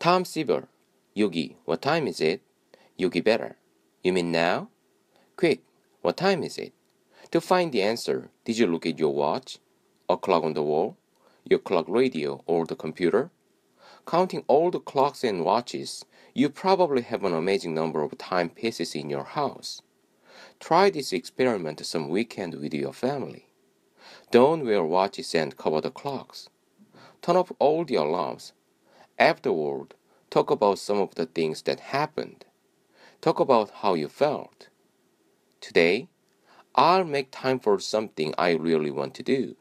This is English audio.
Tom Seaver. Yogi, what time is it? Yogi better. You mean now? Quick, what time is it? To find the answer, did you look at your watch? A clock on the wall? Your clock radio or the computer? Counting all the clocks and watches, you probably have an amazing number of timepieces in your house. Try this experiment some weekend with your family. Don't wear watches and cover the clocks. Turn off all the alarms. Afterward, talk about some of the things that happened. Talk about how you felt. Today, I'll make time for something I really want to do.